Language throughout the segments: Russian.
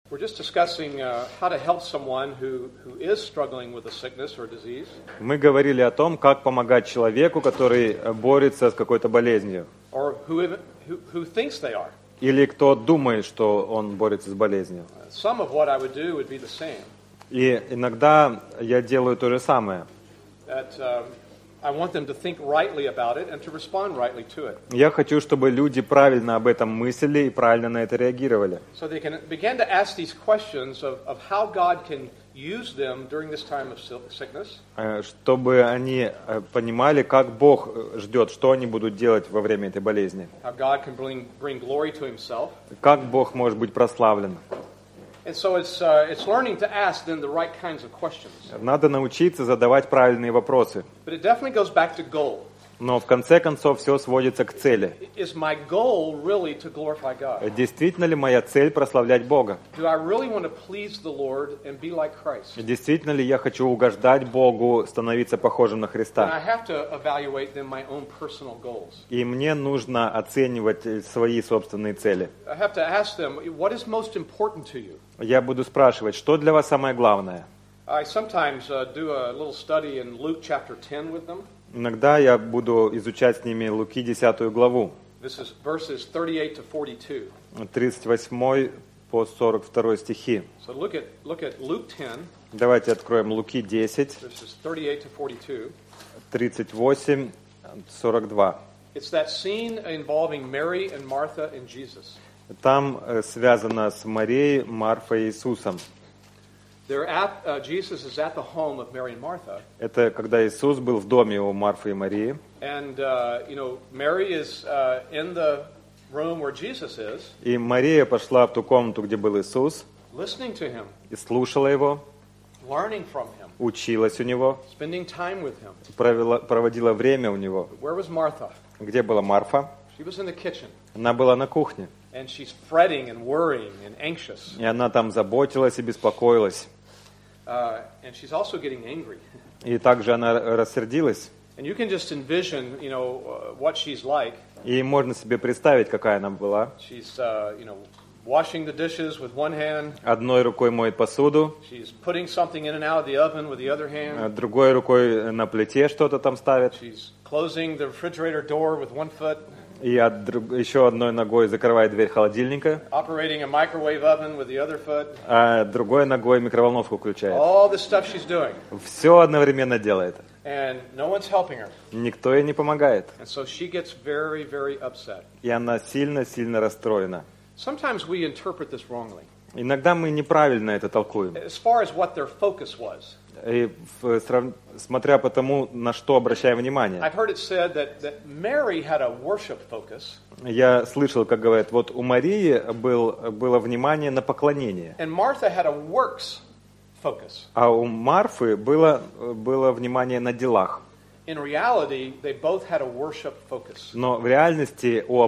We're just discussing how to help someone who is struggling with a sickness or disease. Мы говорили о том, как помогать человеку, который борется с какой-то болезнью. Or who thinks they are. Или кто думает, что он борется с болезнью. Some of what I would do would be the same. И иногда я делаю то же самое. That I want them to think rightly about it and to respond rightly to it. Я хочу, чтобы люди правильно об этом мыслили и правильно на это реагировали. So they can begin to ask these questions of how God can use them during this time of sickness. Чтобы они понимали, как Бог ждет, что они будут делать во время этой болезни. How God can bring glory to Himself. Как Бог может быть прославлен. And so it's learning to ask then the right kinds of questions. Надо научиться задавать правильные вопросы. But it definitely goes back to goal. Но в конце концов все сводится к цели. Is my goal really to glorify God? Действительно ли моя цель прославлять Бога? Do I really want to please the Lord and be like Christ? Действительно ли я хочу угождать Богу, становиться похожим на And I Христа? have to evaluate then my own personal goals. И мне нужно оценивать свои собственные цели. I have to ask them, what is most important to you? Я буду спрашивать, что для вас самое главное? I sometimes do a little study in Luke chapter 10 with them. Иногда я буду изучать с ними Луки 10 главу, This is verses 38 to 42. 38 по 42 стихи. So look at Luke 10, Давайте откроем Луки 10, verses 38 to 42. 38, 42. It's that scene involving Mary and Martha and Jesus. Там связано с Марией, Марфой и Иисусом. Jesus is at the home of Mary and Martha. Это когда Иисус был в доме у Марфы и Марии. And, Mary is in the room where Jesus is, И Мария пошла в ту комнату, где был Иисус, listening to him, и слушала его, learning from him, училась у него, spending time with him. проводила время у него. Where was Martha? Где была Марфа? She was in the kitchen. Она была на кухне. And she's fretting and worrying and anxious. И она там заботилась и беспокоилась. And she's also getting angry. И также она рассердилась. And you can just envision, what she's like. И можно себе представить, какая она была. She's, washing the dishes with one hand. Одной рукой моет посуду, She's putting something in and out of the oven with the other hand. другой рукой на плите что-то там ставит. She's closing the refrigerator door with one foot. И еще одной ногой закрывает дверь холодильника, Operating a microwave oven with the other foot. а другой ногой микроволновку включает. All this stuff she's doing. Все одновременно делает. And no one's helping her. Никто ей не помогает. And so she gets very, very upset. И она сильно-сильно расстроена. Sometimes we interpret this wrongly. Иногда мы неправильно это толкуем. As far as what their focus was. И смотря по тому, на что обращаем внимание. I've heard it said that Mary had a worship focus. Я слышал, как говорят, вот у Марии было внимание на поклонение. And Martha had a works focus. А у Марфы было внимание на делах. In reality, they both had a worship focus. Но в реальности у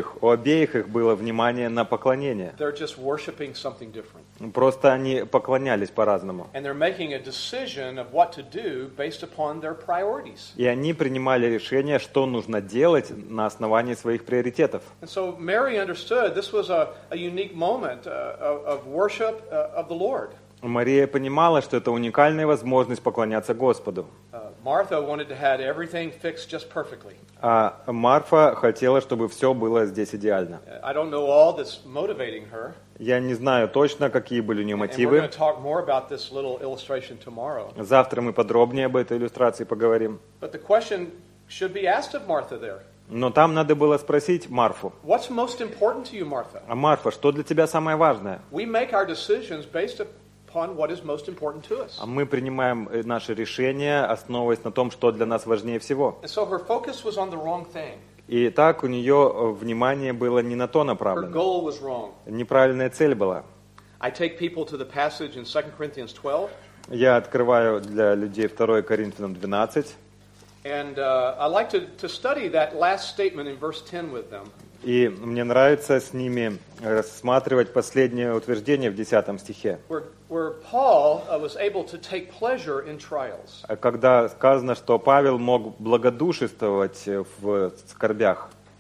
обеих их было внимание на поклонение. They're just worshiping something different. Просто они поклонялись по-разному. And they're making a decision of what to do based upon their priorities. И они принимали решение, что нужно делать на основании своих приоритетов. And so Mary understood this was a unique moment of worship of the Lord. Мария понимала, что это уникальная возможность поклоняться Господу. Martha wanted to have everything fixed just perfectly. А Марфа хотела, чтобы все было здесь идеально. I don't know all that's motivating her. Я не знаю точно, какие были у нее And we're мотивы. going to talk more about this little illustration tomorrow. Завтра мы подробнее об этой иллюстрации поговорим. But the question should be asked of Martha there. Но там надо было спросить Марфу. What's most important to you, Martha? А Марфа, что для тебя самое важное? We make our decisions based upon what is most important to us. А мы принимаем наши решения, основываясь на том, что для нас важнее всего. And so her focus was on the wrong thing. И так у нее внимание было не на то Her направлено. goal was wrong. Неправильная цель была. I take people to the passage in 2 Corinthians 12. Я открываю для людей 2 Коринфянам 12. And I like to study that last statement in verse 10 with them. И мне нравится с ними рассматривать последнее утверждение в 10 стихе. Where Paul was able to take pleasure in trials. Когда сказано, что Павел мог благодушествовать в скорбях.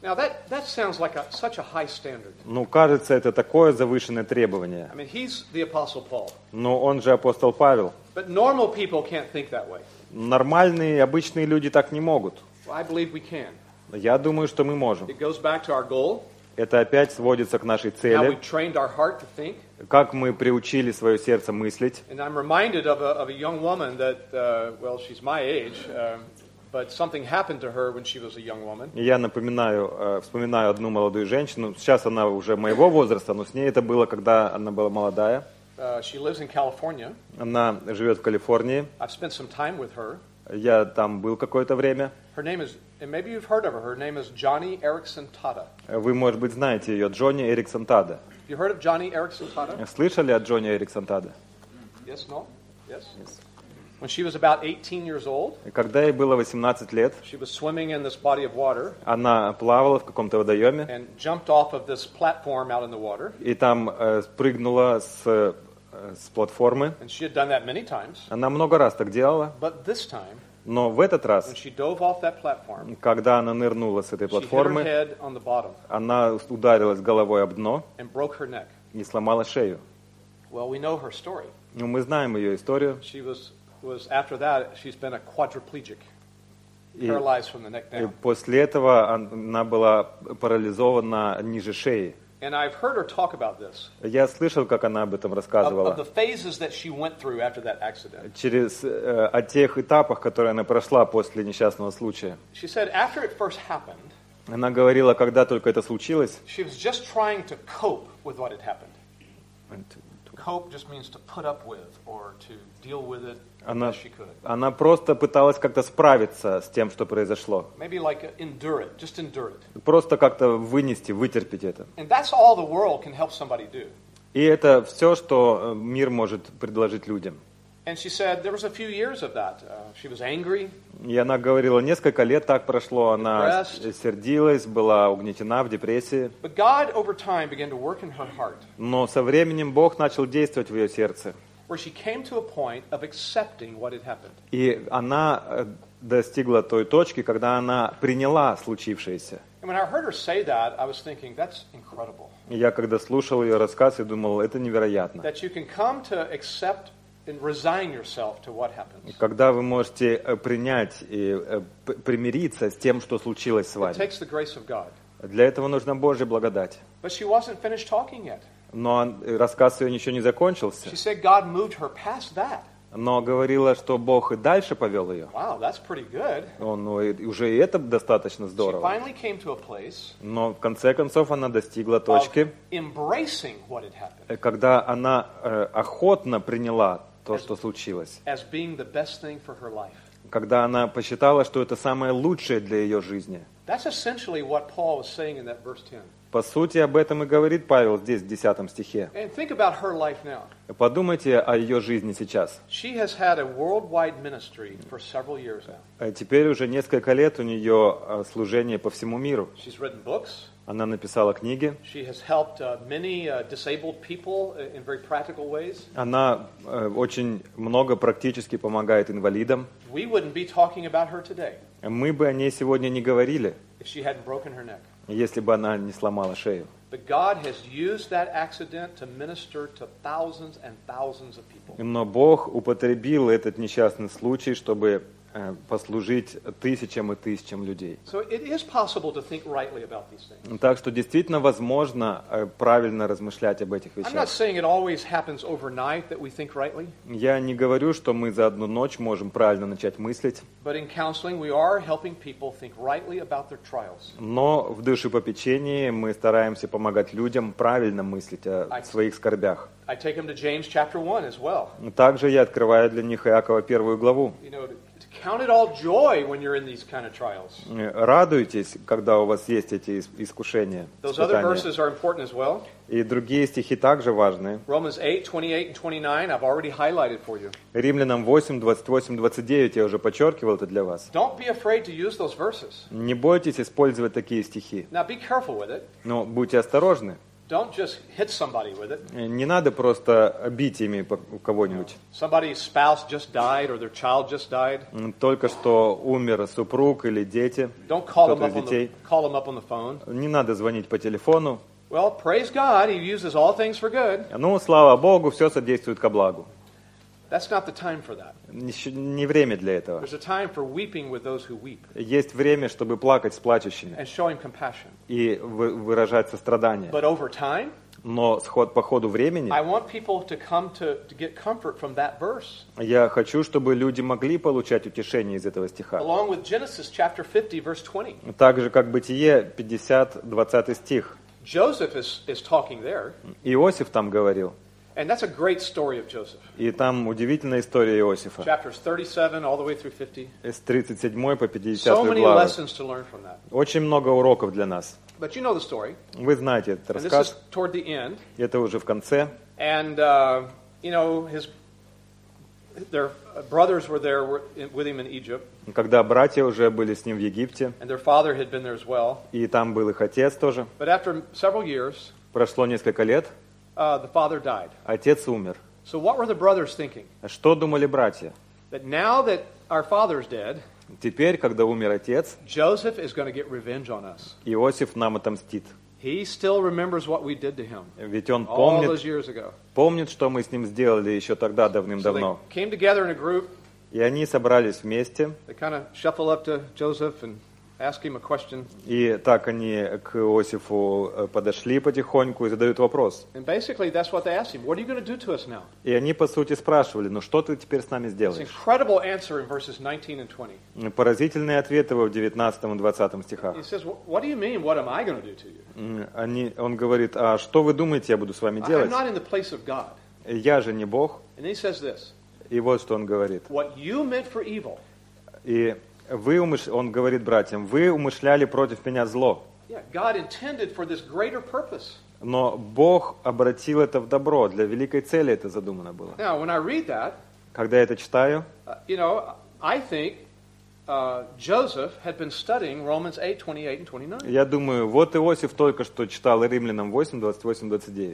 Now that sounds like such a high standard. Ну, кажется, это такое завышенное требование. I mean, he's the Apostle Paul. Но он же апостол Павел. But normal people can't think that way. Нормальные, обычные люди так не могут. Well, I believe we can. Я думаю, что мы можем. It goes back to our goal. Это опять сводится к нашей How цели. we trained our heart to think. Как мы приучили свое сердце мыслить. And I'm reminded of a young woman that, well, she's my age, but something happened to her when she was a young woman. И я вспоминаю одну молодую женщину. Сейчас она уже моего возраста, но с ней это было, когда она была молодая. She lives in California. Она живет в Калифорнии. I've spent some time with her. Я там был какое-то время. Her name is, and maybe you've heard of her. Her name is Johnny Erickson Tada. Вы, может быть, знаете ее, Джонни Эриксон Тада. You heard of Johnny Erickson Tada? Слышали о Джонни Эриксон Тада? Yes, no? Yes? When she was about 18 years old, Когда ей было 18 лет, she was swimming in this body of water она плавала в каком-то водоеме and jumped off of this platform out in the water. и там спрыгнула с платформы. And she had done that many times. Она много раз так делала, But this time, но в этот when раз, she dove off that platform, когда она нырнула с этой she hit her платформы, head on the bottom она ударилась головой об дно and broke her neck. и сломала шею. Well, we know her story. Ну, мы знаем ее историю. She was after that, she's been a quadriplegic, И, paralyzed from the neck и down. после этого она была парализована ниже шеи. And I've heard her talk about this, Я слышал, как она об этом of рассказывала. the phases that she went through after that accident. О тех этапах, которые она прошла после несчастного случая. She said after it first happened, Она говорила, когда только это случилось, she was just trying to cope with what had happened. Cope just means to put up with or to deal with it as she could. она просто пыталась как-то справиться с тем, что произошло. Maybe like endure it, just endure it. Просто как-то вынести, вытерпеть это. And that's all the world can help somebody do. И это все, что мир может предложить людям. And she said there was a few years of that. She was angry. И она говорила, несколько лет так прошло, она сердилась, была угнетена в депрессии. But God over time began to work in her heart, Но со временем Бог начал действовать в ее сердце. where she came to a point of accepting what had happened. И она достигла той точки, когда она приняла случившееся. And when I heard her say that, I was thinking, that's incredible. И я когда слушал ее рассказ, я думал, это невероятно. That you can come to accept and resign yourself to what happens. Когда вы можете принять и примириться с тем, что случилось с It вами. takes the grace of God. Для этого нужна Божья благодать. But she wasn't finished talking yet. Но рассказ ее еще не закончился. She said God moved her past that. Но говорила, что Бог и дальше повел ее. Wow, that's pretty good. Уже и это достаточно She здорово. finally came to a place Но в конце концов она достигла of точки, embracing what had happened когда она охотно приняла то, что случилось. as being the best thing for her life. Когда она посчитала, что это самое лучшее для ее жизни. That's essentially what Paul was saying in that verse 10. По сути, об этом и говорит Павел здесь, в 10 стихе. And think about her life now. Подумайте о ее жизни сейчас. She has had a worldwide ministry for several years now. Теперь уже несколько лет у нее служение по всему миру. She's written books. Она написала книги. She has helped many disabled people in very practical ways. Она очень много практически помогает инвалидам. We wouldn't be talking about her today Мы бы о ней сегодня не говорили, if she hadn't broken her neck. если бы она не сломала шею. But God has used that accident to minister to thousands and thousands of people. Но Бог употребил этот несчастный случай, чтобы послужить тысячам и тысячам людей. So it is possible to think rightly about these things. Так что действительно возможно правильно размышлять об этих I'm not вещах. saying it always happens overnight that we think rightly, Я не говорю, что мы за одну ночь можем правильно начать мыслить, but in counseling we are helping people think rightly about their trials. но в душепопечении мы стараемся помогать людям правильно мыслить о своих скорбях. I take them to James chapter 1 as well. Также я открываю для них Иакова 1 главу. You know, to count it all joy when you're in these kind of trials. Радуйтесь, когда у вас есть эти искушения, Those other испытания. verses are important as well. И другие стихи также важны. Romans 8, 28 and 29, I've already highlighted for you. Римлянам 8, 28, 29, я уже подчеркивал это для вас. Don't be afraid to use those verses. Не бойтесь использовать такие стихи, Now be careful with it. но будьте осторожны. Don't just hit somebody with it. Не надо просто бить ими кого-нибудь. Somebody's spouse just died or their child just died. Только что умер супруг или дети. Don't call them up on the phone. Не надо звонить по телефону. Well, praise God, He uses all things for good. Ну, слава Богу, все содействует ко благу. That's not the time for that. Не время для этого. There's a time for weeping with those who weep. Есть время, чтобы плакать с плачущими. And showing compassion. И выражать сострадание. But over time, но по ходу времени I want people to come to get comfort from that verse. Я хочу, чтобы люди могли получать утешение из этого стиха. Along with Genesis chapter 50 verse 20. Так же как Бытие 50 20 стих. Joseph is talking there. Иосиф там говорил. And that's a great story of Joseph. И там удивительная история Иосифа. Chapters 37 all the way through 50. С 37 по 50 So many главы. lessons to learn from that. Очень много уроков для нас. But you know the story. Вы знаете этот рассказ. рассказ. And this is toward the end. Это уже в конце. And you know their brothers were there with him in Egypt. Когда братья уже были с ним в Египте. And their father had been there as well. И там был их отец тоже. But after several years, прошло несколько лет. The father died. Отец умер. So what were the brothers thinking? Что думали братья? That now that our father's dead, теперь, когда умер отец, Joseph is going to get revenge on us. Иосиф нам отомстит. He still remembers what we did to him. Ведь он all those years ago. помнит, что мы с ним сделали еще тогда давным-давно. So they came together in a group. И они собрались вместе. They kind of shuffle up to Joseph and ask him a question. И так они к Иосифу подошли потихоньку и задают вопрос. And basically that's what they asked him. What are you going to do to us now? И они по сути спрашивали: "Ну что ты теперь с нами сделаешь?" It's an incredible answer in verses 19 and 20. Поразительный ответ его в 19 и 20 стихах. He says, "What do you mean? What am I going to do to you?" Он говорит: "А что вы думаете, я буду с вами делать? I'm not in the place of God." Я же не Бог. And he says this. И вот что он говорит. What you meant for evil. И он говорит братьям: вы умышляли против меня зло. Но Бог обратил это в добро, для великой цели это задумано было. Когда я это читаю, я думаю, вот Иосиф только что читал Римлянам 8, 28, 29.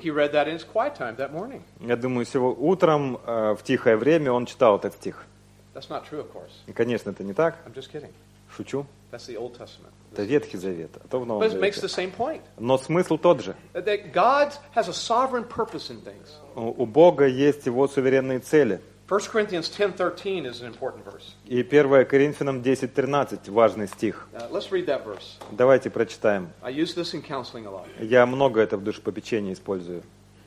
Я думаю, сегодня утром в тихое время он читал этот стих. That's not true, of course. И, конечно, это не так. I'm just kidding. Шучу. That's the Old Testament. Это Ветхий Завет, а то в Новом But it makes Завете. the same point. Но смысл тот же. That God has a sovereign purpose in things. У Бога есть его суверенные цели. 1 Corinthians 10:13 is an important verse. И 1 Коринфянам 10:13 важный стих. Let's read that verse. Давайте прочитаем. I use this in counseling a lot. Я много это в душепопечении использую.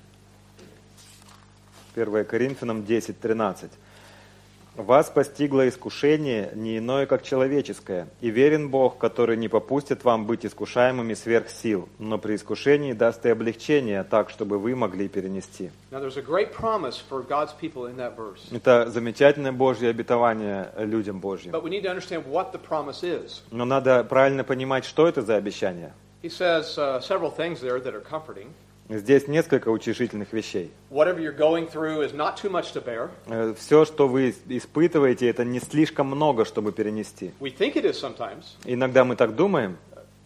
1 Коринфянам 10:13. «Вас постигло искушение не иное, как человеческое, и верен Бог, который не попустит вам быть искушаемыми сверх сил, но при искушении даст и облегчение, так, чтобы вы могли перенести». Это замечательное Божье обетование людям Божьим. Но надо правильно понимать, что это за обещание. Здесь несколько утешительных вещей. Все, что вы испытываете, это не слишком много, чтобы перенести. Иногда мы так думаем.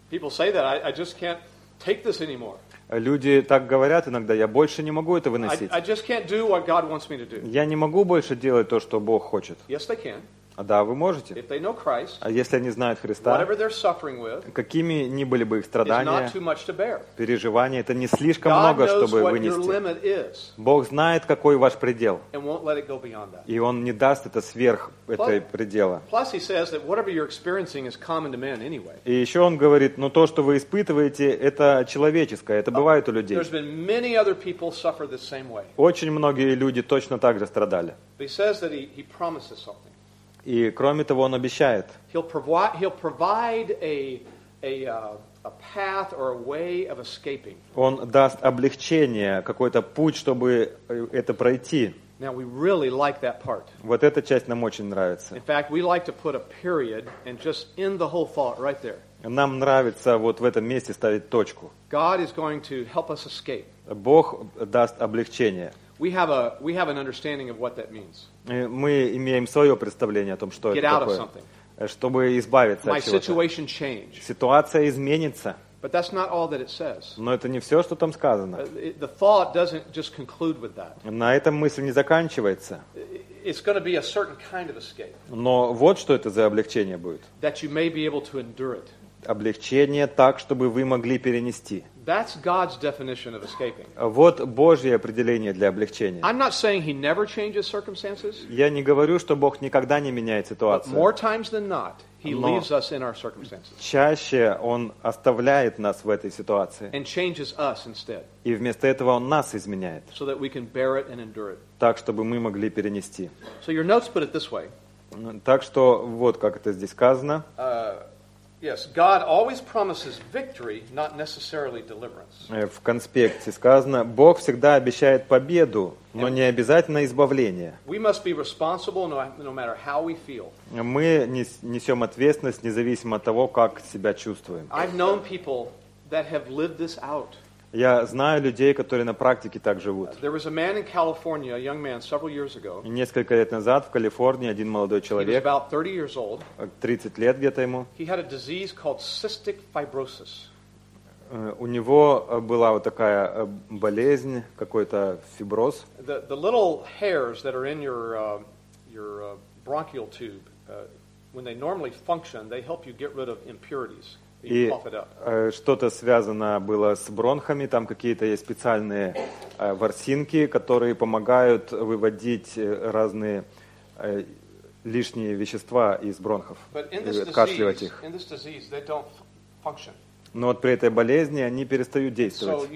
Люди так говорят иногда: я больше не могу это выносить. Я не могу больше делать то, что Бог хочет. Да, вы можете. А если они знают Христа, какими ни были бы их страдания, переживания, это не слишком много, чтобы вынести. Бог знает, какой ваш предел. И Он не даст это сверх этой предела. И еще Он говорит: но то, что вы испытываете, это человеческое, это бывает у людей. Очень многие люди точно так же страдали. И кроме того, Он обещает. Он даст облегчение, какой-то путь, чтобы это пройти. Now we really like that part. Вот эта часть нам очень нравится. In fact, we like to put a period and just end the whole thought right there. Нам нравится вот в этом месте ставить точку. God is going to help us escape. Бог даст облегчение. We have an understanding of what that means. Мы имеем свое представление о том, что это такое. Чтобы избавиться от чего-то. Ситуация изменится. But that's not all that it says. Но это не все, что там сказано. The thought doesn't just conclude with that. На этом мысль не заканчивается. It's going to be a certain kind of escape. Но вот что это за облегчение будет. That you may be able to endure it. Облегчение так, чтобы вы могли перенести. That's God's definition of escaping. Вот Божье определение для облегчения. I'm not saying he never changes circumstances. Я не говорю, что Бог никогда не меняет ситуацию. But more times than not, he leaves us in our circumstances. Чаще Он оставляет нас в этой ситуации. And changes us instead. И вместо этого Он нас изменяет. So that we can bear it and endure it. Так, чтобы мы могли перенести. So your notes put it this way. Так что вот как это здесь сказано. Yes, God always promises victory, not necessarily deliverance. В конспекте сказано, Бог всегда обещает победу, но не обязательно избавление. We must be responsible no matter how we feel. Мы несем ответственность независимо от того, как себя чувствуем. I've known people that have lived this out. Я знаю людей, которые на практике так живут. There was a man in California, a young man, several years ago. Несколько лет назад в Калифорнии один молодой человек, 30 лет где-то ему, he had a disease called cystic fibrosis. У него была вот такая болезнь, какой-то фиброз. The little hairs that are in your bronchial tube, when they normally function, they help you get rid of impurities. И что-то связано было с бронхами, там какие-то есть специальные ворсинки, которые помогают выводить разные лишние вещества из бронхов, откашливать их. Но вот при этой болезни они перестают действовать.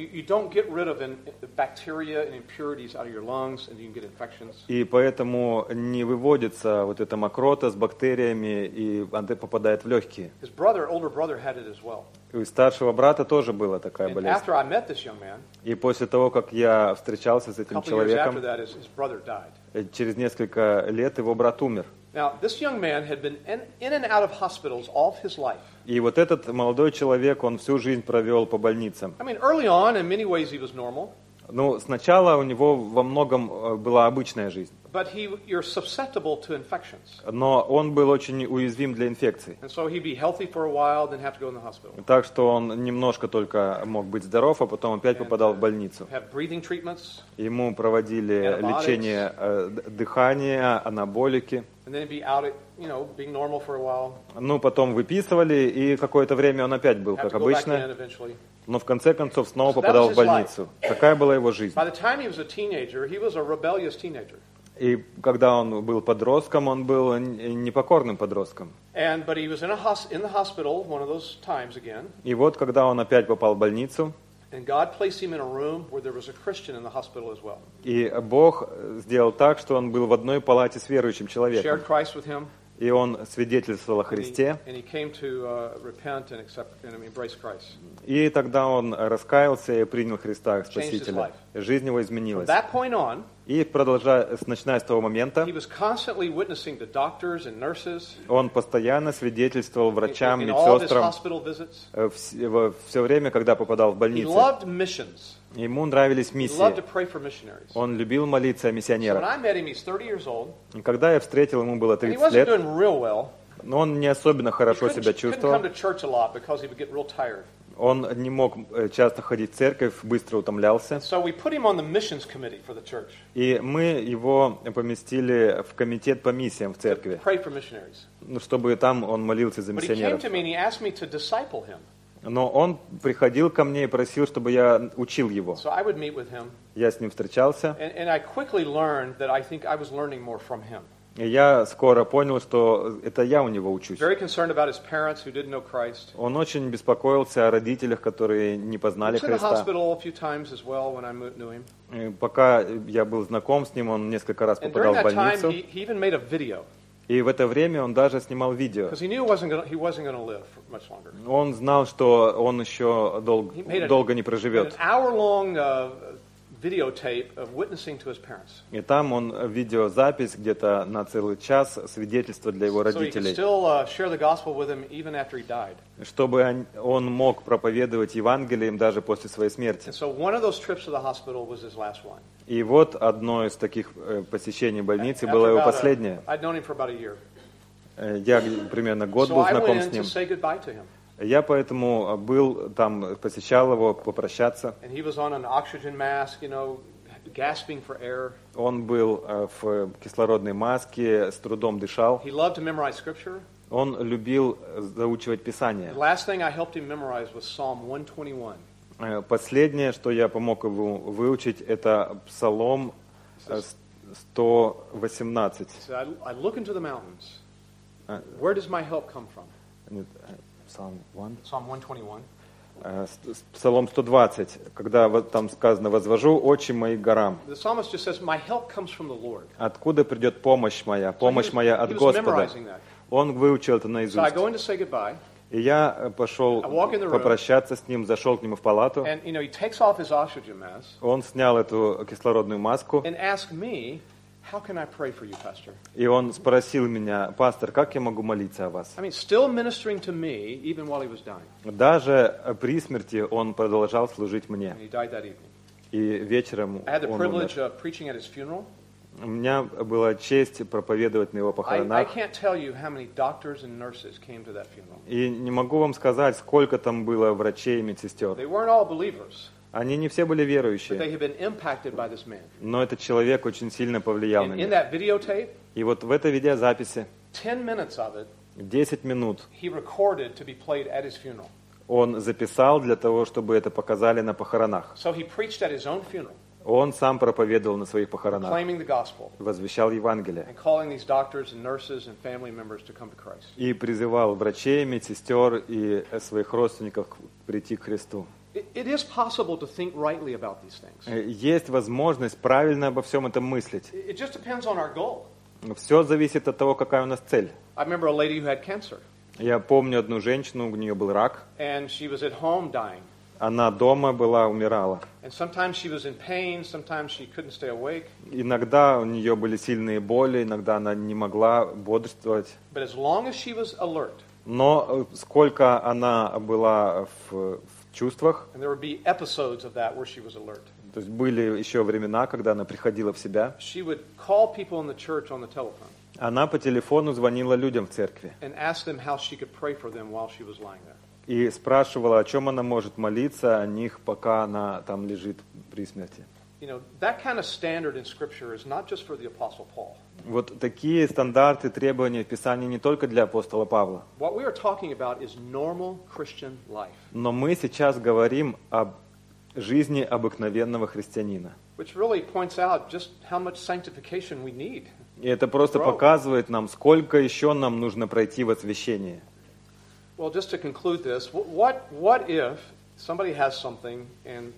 И поэтому не выводится вот эта мокрота с бактериями и попадает в легкие. И у старшего брата тоже была такая болезнь. И после того, как я встречался с этим человеком, через несколько лет его брат умер. Now, this young man had been in and out of hospitals all his life. И вот этот молодой человек, он всю жизнь провел по больницам. I mean, early on, in many ways, he was normal. Ну, сначала у него во многом была обычная жизнь. But you're susceptible to infections. Но он был очень уязвим для инфекций. And so he'd be healthy for a while, then have to go in the hospital. Так что он немножко только мог быть здоров, а потом опять попадал в больницу. Have breathing treatments. Ему проводили лечение дыхания, анаболики. And then be out, being normal for a while. Ну, потом выписывали, и какое-то время он опять был как обычно. Но в конце концов снова попадал в больницу. Такая была его жизнь. By the time he was a teenager, he was a rebellious teenager. И когда он был подростком, он был непокорным подростком. But he was in the hospital one of those times again. И вот когда он опять попал в больницу, And God placed him in a room where there was a Christian in the hospital as well. И Бог сделал так, что он был в одной палате с верующим человеком. Shared Christ with him. И он свидетельствовал о Христе. И тогда он раскаялся и принял Христа как Спасителя. Жизнь его изменилась. И начиная с того момента, он постоянно свидетельствовал врачам, медсестрам все время, когда попадал в больницу. Ему нравились миссии. Он любил молиться о миссионерах. И когда я встретил, ему было 30 лет. Но он не особенно хорошо себя чувствовал. Он не мог часто ходить в церковь, быстро утомлялся. И мы его поместили в комитет по миссиям в церкви, чтобы там он молился за миссионеров. Но он приходил ко мне и просил, чтобы я учил его. Я с ним встречался. И я скоро понял, что это я у него учусь. Он очень беспокоился о родителях, которые не познали Христа. И пока я был знаком с ним, он несколько раз попадал в больницу. И в это время он даже снимал видео. Он знал, что он еще долго не проживет. И там он видеозапись где-то на целый час, свидетельство для его родителей. Чтобы он мог проповедовать Евангелие им даже после своей смерти. И вот одно из таких посещений больницы было его последнее. Я примерно год был знаком с ним. Я поэтому был там, посещал его, попрощаться. And he was on an oxygen mask, you know, gasping for air. Он был в кислородной маске, с трудом дышал. He loved to memorize scripture. Он любил заучивать Писание. The last thing I helped him memorize was Psalm 121. Последнее, что я помог ему выучить, это Псалом 118. I look into the mountains. Where does my help come from? Psalm 1? Psalm 121. Псалом 120, когда там сказано: «Возвожу очи мои к горам». The psalmist just says, "My help comes from the Lord." Откуда придет помощь моя? Помощь моя от Господа. Он выучил это наизусть. So I go in to say goodbye. И я пошел попрощаться с ним, зашел к нему в палату. And, you know, he takes off his oxygen mask. Он снял эту кислородную маску. And asked me, "How can I pray for you, Pastor?" И он спросил меня: «Пастор, как я могу молиться о вас?» I mean, still ministering to me even while he was dying. Даже при смерти он продолжал служить мне. And he died that evening. И вечером I had the он privilege умер. of preaching at his funeral. У меня была честь проповедовать на его I похоронах. can't tell you how many doctors and nurses came to that funeral. И не могу вам сказать, сколько там было врачей и медсестер. They weren't all believers. Они не все были But верующие, they had been impacted by this man. но этот человек очень сильно повлиял на In них. that videotape, И вот в этой видеозаписи 10 minutes of it, 10 минут he recorded to be played at his funeral. он записал для того, чтобы это показали на похоронах. So he preached at his own funeral, Он сам проповедовал на своих похоронах, proclaiming the gospel возвещал Евангелие and calling these doctors and nurses and family members to come to Christ. и призывал врачей, медсестер и своих родственников прийти к Христу. It is possible to think rightly about these things. Есть возможность правильно обо всем этом мыслить. It just depends on our goal. Все зависит от того, какая у нас цель. I remember a lady who had cancer. Я помню одну женщину, у нее был рак. And she was at home dying. Она дома была, умирала. And sometimes she was in pain, sometimes she couldn't stay awake. Иногда у нее были сильные боли, иногда она не могла бодрствовать. But as long as she was alert, Но сколько она была в чувствах, and there would be episodes of that where she was alert. то есть были еще времена, когда она приходила в себя. She would call people in the church on the telephone. Она по телефону звонила людям в церкви And asked them how she could pray for them while she was lying there. и спрашивала, о чем она может молиться о них, пока она там лежит при смерти. You know, that kind of standard in Scripture is not just for the Apostle Paul. Вот такие стандарты, требования в Писании не только для апостола Павла. What we are talking about is normal Christian life. Но мы сейчас говорим об жизни обыкновенного христианина. Which really points out just how much sanctification we need. И это просто показывает нам, сколько еще нам нужно пройти в освящении. Well, just to conclude this, what if somebody has something and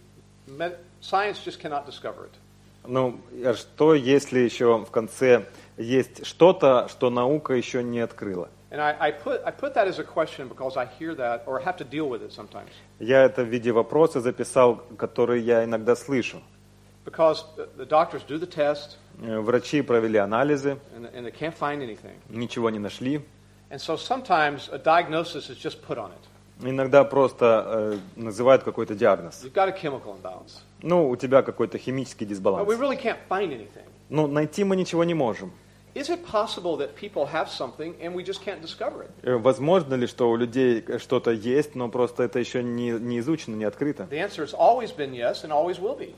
science just cannot discover it? Ну, что если еще в конце есть что-то, что наука еще не открыла? And I put that as a question because I hear that or have to deal with it sometimes. Я это в виде вопроса записал, который я иногда слышу. Because the doctors do the test. Врачи провели анализы, and they can't find anything. Ничего не нашли. And so sometimes a diagnosis is just put on it. Иногда просто называют какой-то диагноз. You've got a chemical imbalance. Ну, у тебя какой-то химический дисбаланс. But we really can't find anything. Ну, найти мы ничего не можем. Is it possible that people have something and we just can't discover it? Возможно ли, что у людей что-то есть, но просто это еще не изучено, не открыто? The answer has always been yes and always will be.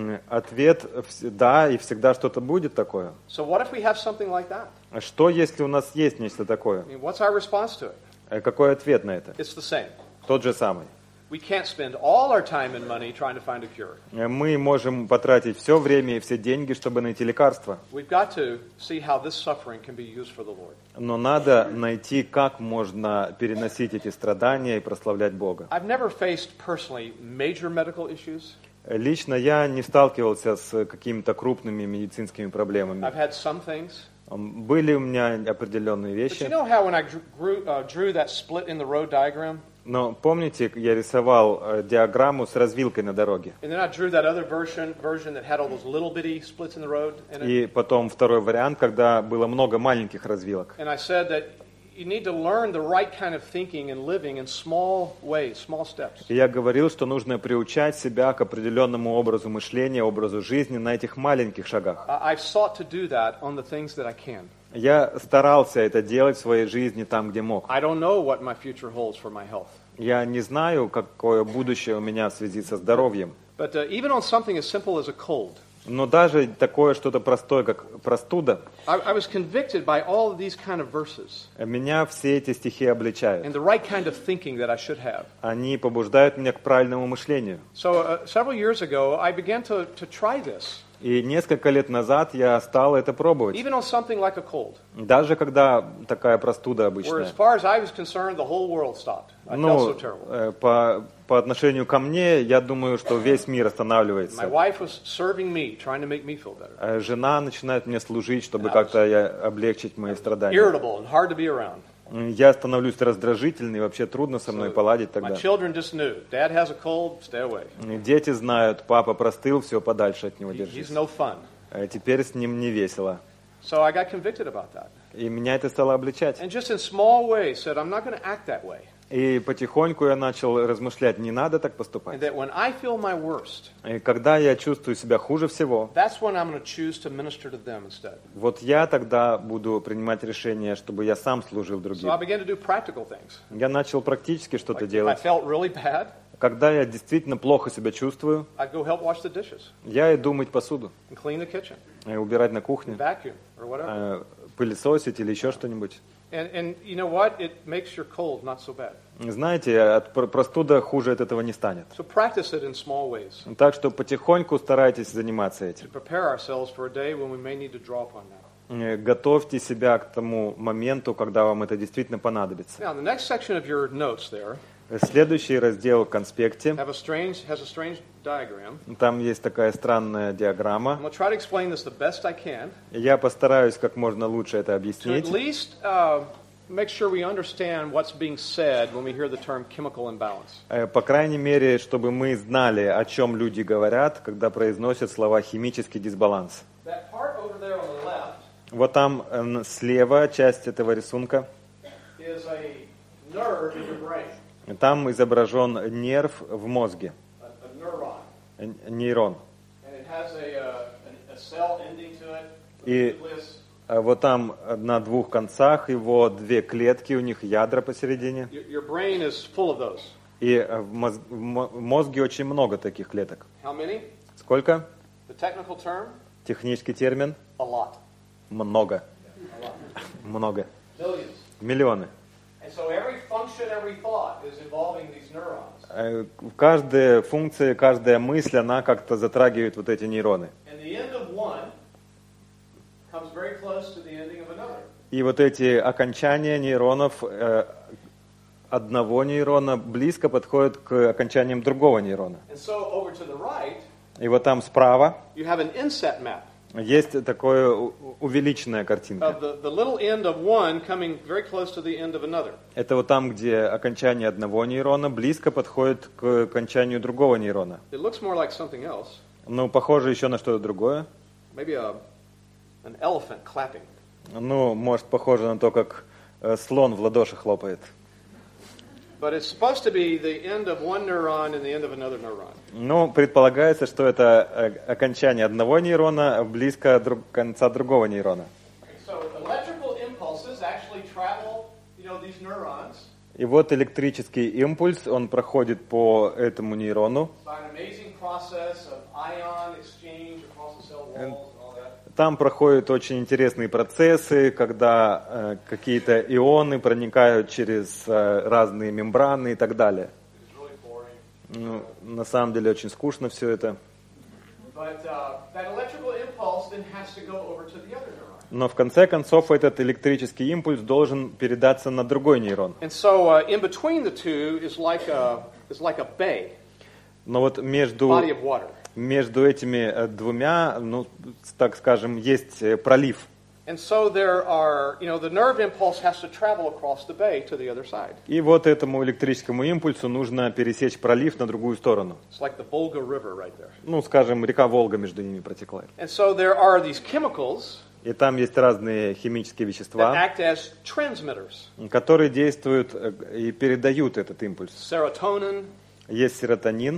Ответ да, и всегда что-то будет такое. So what if we have something like that? А что, если у нас есть нечто такое? I mean, what's our response to it? Какой ответ на это? It's the same. Тот же самый. We can't spend all our time and money trying to find a cure. Мы можем потратить все время и все деньги, чтобы найти лекарство. We've got to see how this suffering can be used for the Lord. Но надо найти, как можно переносить эти страдания и прославлять Бога. I've never faced personally major medical issues. Lично я не сталкивался с какими-то крупными медицинскими проблемами. I've had some things. Были у меня определенные вещи. But you know how when I drew that split in the road diagram? Но помните, я рисовал диаграмму с развилкой на дороге. And then I drew that other version that had all those little bitty splits in the road. И потом второй вариант, когда было много маленьких развилок. And I said that you need to learn the right kind of thinking and living in small ways, small steps. И я говорил, что нужно приучать себя к определенному образу мышления, образу жизни на этих маленьких шагах. I've sought to do that on the things that I can. Я старался это делать в своей жизни там, где мог. I don't know what my future holds for my health. Я не знаю, какое будущее у меня в связи со здоровьем. But even on something as simple as a cold. Но даже такое что-то простое, как простуда, I was convicted by all of these kind of verses. Меня все эти стихи обличают. And the right kind of thinking that I should have. Они побуждают меня к правильному мышлению. So several years ago, I began to try this. И несколько лет назад я стал это пробовать. Even on something like a cold. Даже когда такая простуда обычная. Where as far as I was concerned, the whole world stopped. I felt so terrible. По отношению ко мне, я думаю, что весь мир останавливается. My wife was serving me, trying to make me feel better. Жена начинает мне служить, чтобы как-то облегчить мои страдания. Irritable and hard to be around. Я становлюсь раздражительный, вообще трудно со мной поладить тогда. My children just knew. Dad has a cold, stay away. Дети знают, папа простыл, все подальше от него держись. He's no fun. Теперь с ним не весело. So I got convicted about that. И меня это стало обличать. And just in small ways said, I'm not going to act that way. И потихоньку я начал размышлять, не надо так поступать. And that when I feel my worst, и когда я чувствую себя хуже всего, that's when I'm going to choose to minister to them instead. Вот я тогда буду принимать решение, чтобы я сам служил другим. So I began to do practical things. Я начал практически что-то делать. I felt really bad. Когда я действительно плохо себя чувствую, I'd go help wash the dishes. Я иду мыть посуду. And clean the kitchen. Убирать на кухне. Vacuum or whatever. Пылесосить или еще что-нибудь. And you know what? It makes your cold not so bad. Знаете, от простуда хуже от этого не станет. So practice it in small ways. Так что потихоньку старайтесь заниматься этим. To prepare ourselves for a day when we may need to draw upon that. Готовьте себя к тому моменту, когда вам это действительно понадобится. Now, the next section of your notes there. Следующий раздел в конспекте. Has a strange diagram. Там есть такая странная диаграмма. I'm going to try to explain this the best I can. Я постараюсь как можно лучше это объяснить. To at least make sure we understand what's being said when we hear the term chemical imbalance. По крайней мере, чтобы мы знали, о чем люди говорят, когда произносят слова химический дисбаланс. That part over there on the left. Вот там слева часть этого рисунка. Is a nerve in your brain. Там изображен нерв в мозге. Нейрон. И вот там на двух концах его две клетки, у них ядра посередине. И в мозге очень много таких клеток. Сколько? Технический термин? Много. Много. Миллионы. Каждая функция, каждая мысль, она как-то затрагивает вот эти нейроны. И вот эти окончания нейронов одного нейрона близко подходят к окончаниям другого нейрона. И вот там справа есть такая увеличенная картинка. Это вот там, где окончание одного нейрона близко подходит к окончанию другого нейрона. Ну, похоже еще на что-то другое. Ну, может, похоже на то, как слон в ладоши хлопает. Ну, предполагается, что это окончание одного нейрона близко конца другого нейрона. И вот электрический импульс, он проходит по этому нейрону. Там проходят очень интересные процессы, когда какие-то ионы проникают через разные мембраны и так далее. Ну, на самом деле очень скучно все это. Но в конце концов этот электрический импульс должен передаться на другой нейрон. Но вот между этими двумя, ну, так скажем, есть пролив. И вот этому электрическому импульсу нужно пересечь пролив на другую сторону. Ну, скажем, река Волга между ними протекла. И там есть разные химические вещества, которые действуют и передают этот импульс. Есть серотонин,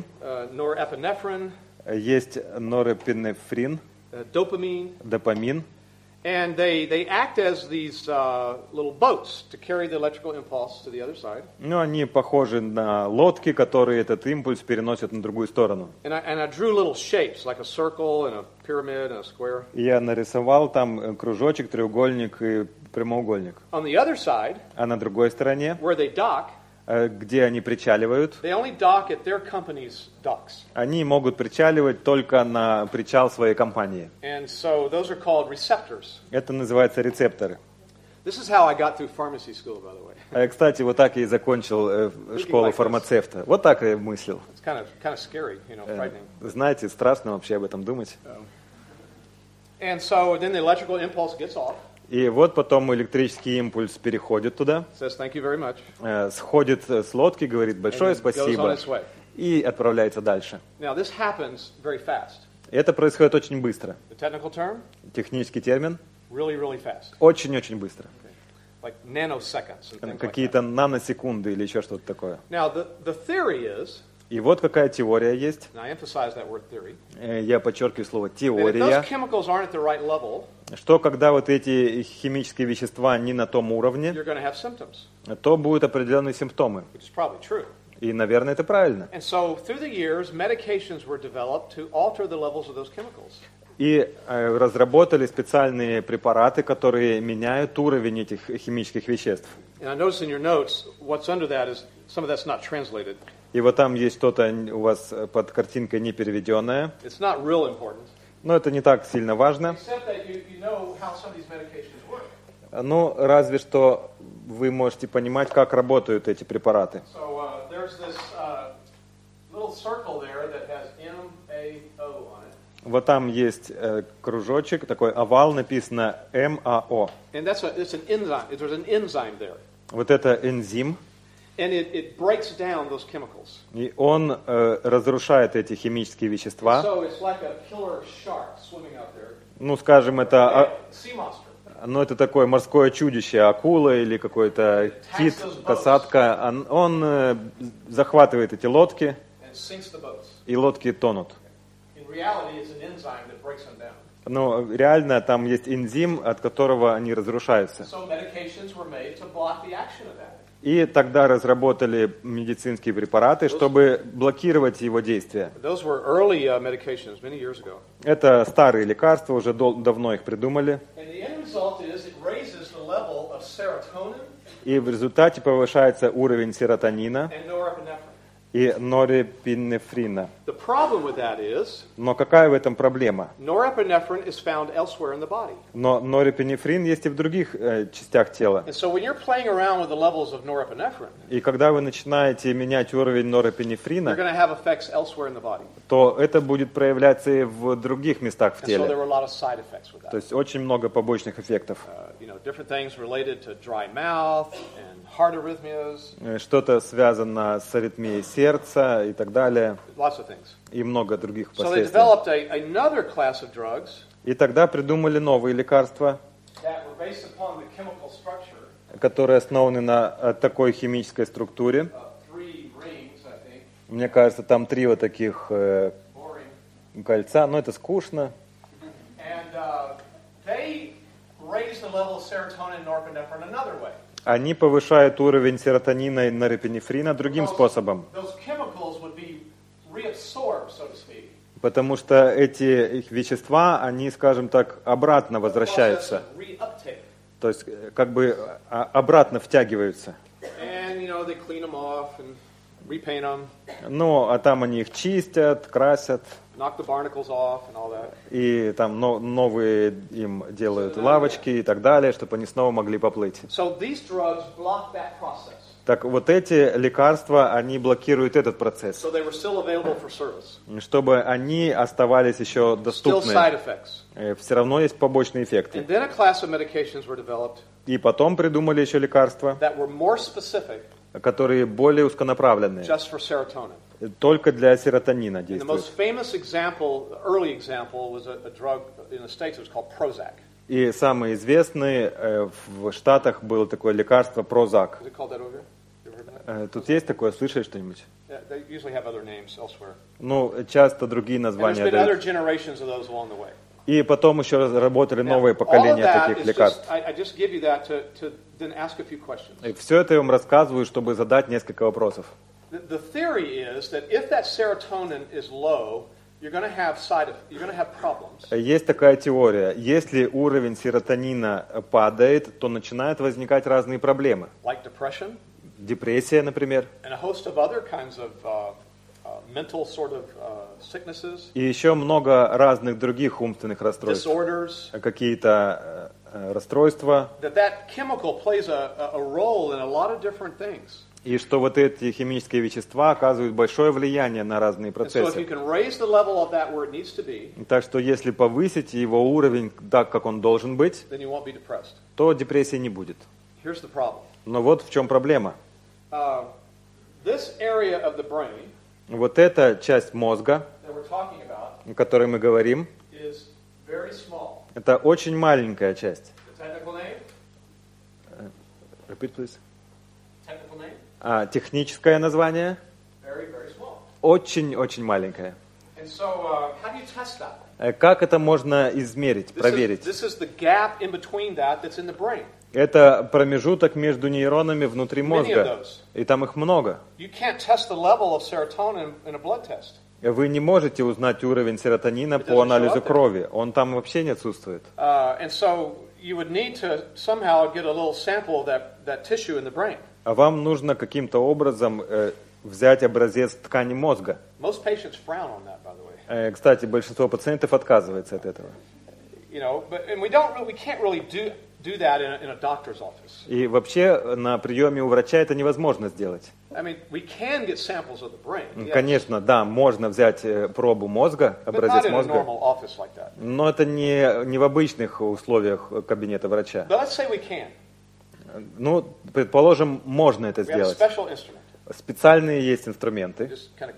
есть норепинефрин, допамин. And they act as these little boats to carry the electrical impulse to the other side. Ну, они похожи на лодки, которые этот импульс переносят на другую сторону. And I drew little shapes, like a circle and a pyramid and a square. Я нарисовал там кружочек, треугольник и прямоугольник. On the other side, а на другой стороне, where they dock, где они причаливают, they only dock at their company's docks. Они могут причаливать только на причал своей компании. And so those are called receptors. Это называется рецепторы. This is how I got through pharmacy school, by the way. Кстати, вот так я и закончил школу фармацевта. Вот так я мыслил. It's kind of scary, frightening. Знаете, страшно вообще об этом думать. And so then the electrical impulse gets off. И вот потом электрический импульс переходит туда, says, thank you very much. Сходит с лодки, говорит большое спасибо и отправляется дальше. Now, this happens very fast. Это происходит очень быстро. The technical term? Технический термин? Really, really fast. Очень-очень быстро. Like nanoseconds and things Какие-то like that. наносекунды или еще что-то такое. Now, the theory is, и вот какая теория есть. and I emphasize that word theory, я подчеркиваю слово теория. Those chemicals aren't at the right level, что когда вот эти химические вещества не на том уровне, you're going to have symptoms, то будут определенные симптомы. Which is probably true. И, наверное, это правильно. And so, through the years, medications were developed to alter the levels of those chemicals. И разработали специальные препараты, которые меняют уровень этих химических веществ. And I notice in your notes, what's under that is some of that's not translated. И вот там есть что-то у вас под картинкой не переведенное. It's not real important. Но это не так сильно важно. Except that you know how some of these medications work. Ну, разве что вы можете понимать, как работают эти препараты. So there's this little circle there that has MAO on it. Вот там есть кружочек, такой овал, написано МАО. And it's an enzyme. There's an enzyme there. Вот это энзим. And it breaks down those chemicals. И он разрушает эти химические вещества. So it's like a killer shark swimming out there. Ну, скажем, это, Sea monster. ну, это такое морское чудище, акула или какой-то кит, касатка. Он захватывает эти лодки, и лодки тонут. Но реально там есть энзим, от которого они разрушаются. И тогда разработали медицинские препараты, чтобы блокировать его действие. Это старые лекарства, уже давно их придумали. И в результате повышается уровень серотонина и норепинефрина. Но какая в этом проблема? Но норепинефрин есть и в других частях тела. И когда вы начинаете менять уровень норепинефрина, то это будет проявляться и в других местах в теле. То есть очень много побочных эффектов. Что-то связано с аритмией сердца и так далее. И много других последствий. И тогда придумали новые лекарства, которые основаны на такой химической структуре. Мне кажется, там 3 вот таких кольца, но это скучно. Они повышают уровень серотонина и норепинефрина другим способом. Потому что эти их вещества, они, скажем так, обратно возвращаются. То есть, как бы обратно втягиваются. Ну, а там они их чистят, красят. И там новые им делают лавочки и так далее, чтобы они снова могли поплыть. Так вот эти лекарства, они блокируют этот процесс, чтобы они оставались еще доступны. Все равно есть побочные эффекты. И потом придумали еще лекарства, которые более узконаправленные. Только для серотонина действует. И самый известный в Штатах было такое лекарство Prozac. Тут есть такое, слышали что-нибудь? Ну, часто другие названия дают. И потом еще разработали новые поколения таких лекарств. И все это я вам рассказываю, чтобы задать несколько вопросов. Есть такая теория. Если уровень серотонина падает, то начинают возникать разные проблемы. Депрессия, например. И еще много разных других умственных расстройств. Какие-то расстройства. И что вот эти химические вещества оказывают большое влияние на разные процессы. Так что если повысить его уровень так, как он должен быть, то депрессии не будет. Но вот в чем проблема. Вот эта часть мозга, о которой мы говорим, это очень маленькая часть. Repeat, please. Техническое название очень-очень маленькое. Как это можно измерить, проверить? Это промежуток между нейронами внутри мозга, и там их много. Вы не можете узнать уровень серотонина по анализу крови, он там вообще не отсутствует. А вам нужно каким-то образом взять образец ткани мозга. Кстати, большинство пациентов отказывается от этого. И вообще на приеме у врача это невозможно сделать. Конечно, да, можно взять пробу мозга, образец мозга, но это не в обычных условиях кабинета врача. Ну, предположим, можно это сделать. Специальные есть инструменты.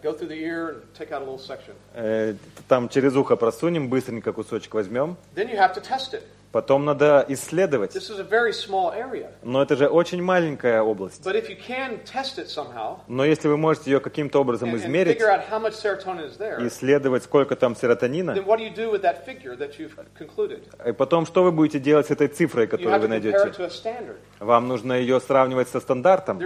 Там через ухо просунем, быстренько кусочек возьмем. Потом надо исследовать. Но это же очень маленькая область. Но если вы можете ее каким-то образом измерить, исследовать, сколько там серотонина, и потом что вы будете делать с этой цифрой, которую вы найдете? Вам нужно ее сравнивать со стандартом.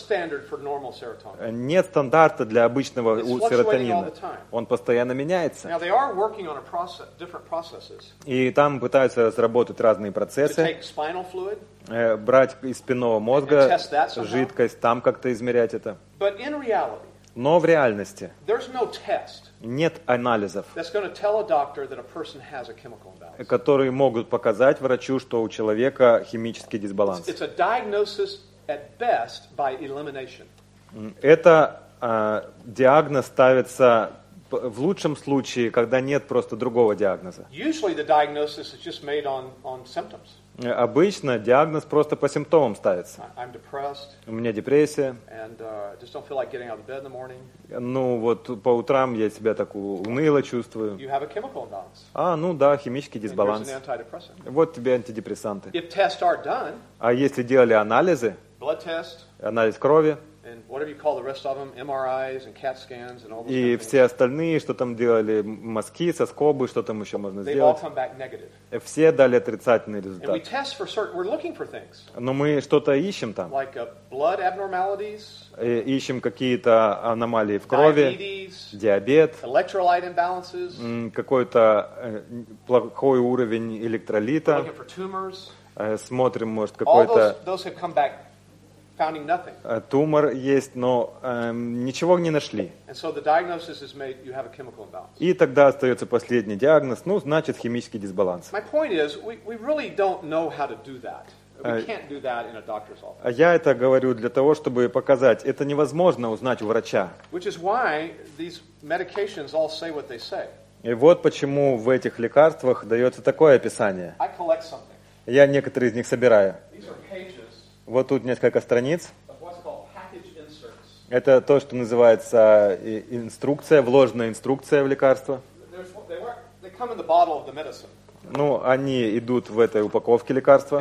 Нет стандарта для обычного серотонина. Он постоянно меняется. И там пытаются разработать разные процессы, брать из спинного мозга жидкость, там как-то измерять это. Но в реальности нет анализов, которые могут показать врачу, что у человека химический дисбаланс. Это диагноз ставится в лучшем случае, когда нет просто другого диагноза. Обычно диагноз просто по симптомам ставится. У меня депрессия. Ну вот по утрам я себя так уныло чувствую. Ну да, химический дисбаланс. Вот тебе антидепрессанты. А если делали анализы, анализ крови, и все остальные, что там делали, мазки, соскобы, что там еще можно сделать, все дали отрицательный результат. Но мы что-то ищем там. Ищем какие-то аномалии в крови, диабет, какой-то плохой уровень электролита, смотрим, может, какой-то тумор есть, но ничего не нашли. И тогда остается последний диагноз, ну, значит, химический дисбаланс. Я это говорю для того, чтобы показать, это невозможно узнать у врача. И вот почему в этих лекарствах дается такое описание. Я некоторые из них собираю. Вот тут несколько страниц. Это то, что называется инструкция, вложенная инструкция в лекарство. Ну, они идут в этой упаковке лекарства.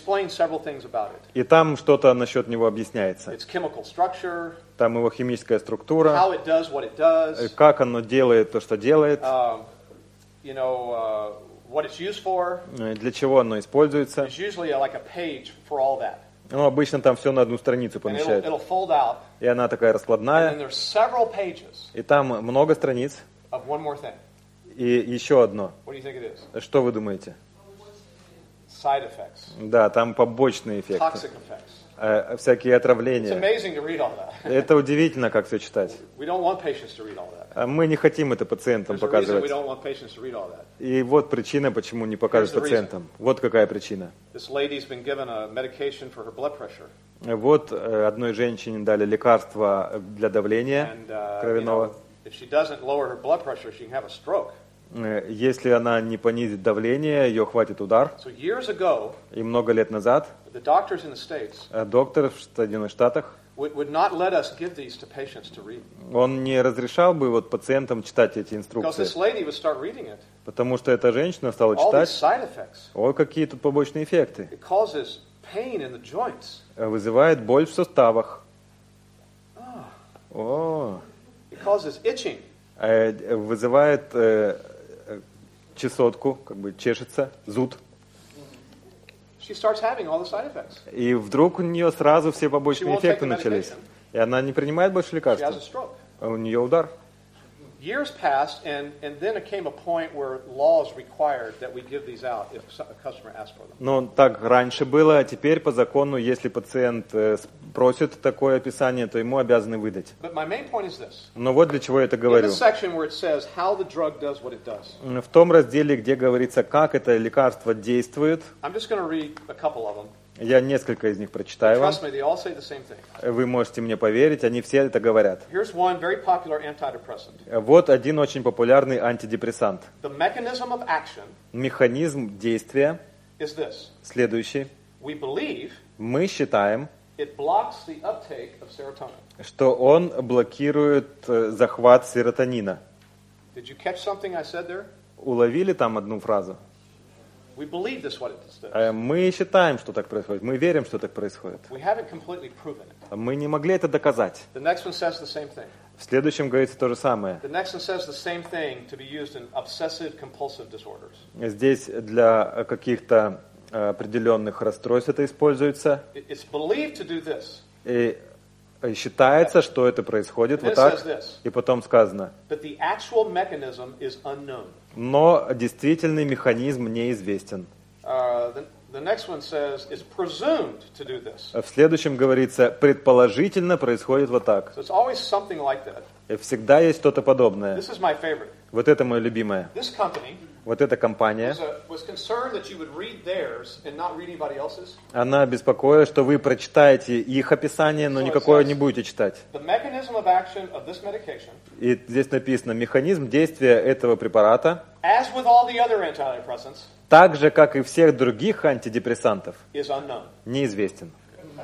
И там что-то насчет него объясняется. Там его химическая структура, как оно делает то, что делает. what it's used for. Для чего оно используется. There's usually like a page for all that. Ну, обычно там все на одну страницу помещают. It'll fold out, и она такая раскладная. And then there's several pages и там много страниц. Of one more thing. И еще одно. What do you think it is? Что вы думаете? Side effects. Да, там побочные эффекты. Toxic effects. Всякие отравления. It's amazing to read all that. Это удивительно, как все читать. We don't want patients to read all that. Мы не хотим это пациентам показывать. We don't want patients to read all that. И вот причина, почему не показывать пациентам. Вот какая причина. This lady's been given a medication for her blood pressure. Вот одной женщине дали лекарство для давления кровяного. If she doesn't lower her blood pressure, she can have a stroke. Если она не понизит давление, ее хватит удар. So years ago, и много лет назад the doctors in the States доктор в Соединенных Штатах would not let us give these to patients to read. Он не разрешал бы вот пациентам читать эти инструкции. Because this lady would start reading it. Потому что эта женщина стала читать. Ой, какие тут побочные эффекты. It causes pain in the joints. Вызывает боль в суставах. It causes itching. Вызывает чесотку, как бы чешется, зуд. She starts having all the side effects. И вдруг у нее сразу все побочные эффекты начались. И она не принимает больше лекарства. У нее удар. Years passed, and then it came a point where laws required that we give these out if a customer asked for them. Но так раньше было, а теперь по закону, если пациент просит такое описание, то ему обязаны выдать. But my main point is this. Но вот для чего я это говорю. In the section where it says how the drug does what it does. В том разделе, где говорится, как это лекарство действует. I'm just going to read a couple of them. Я несколько из них прочитаю вам. Вы можете мне поверить, они все это говорят. Вот один очень популярный антидепрессант. Механизм действия следующий. Мы считаем, что он блокирует захват серотонина. Уловили там одну фразу? Мы считаем, что так происходит. Мы верим, что так происходит. Мы не могли это доказать. В следующем говорится то же самое. Здесь для каких-то определенных расстройств это используется. И считается, что это происходит вот так. И потом сказано. Но действительный механизм неизвестен. В следующем говорится, предположительно происходит вот так. И всегда есть что-то подобное. Вот это мое любимое. Вот эта компания, она беспокоилась, что вы прочитаете их описание, но никакое не будете читать. И здесь написано, механизм действия этого препарата, так же, как и всех других антидепрессантов, неизвестен.